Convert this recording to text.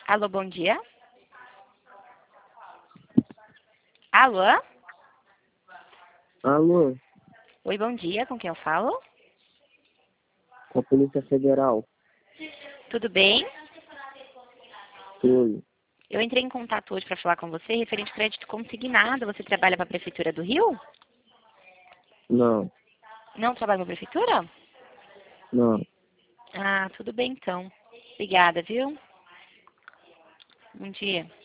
Alô, bom dia. Alô? Alô, Oi, bom dia. Com quem eu falo? com a Polícia Federal. Tudo bem? Oi. Eu entrei em contato hoje para falar com você referente ao crédito consignado. Você trabalha para a Prefeitura do Rio? Não, Não trabalha para a Prefeitura? não. Ah, tudo bem então. Obrigada, viu? Bom dia.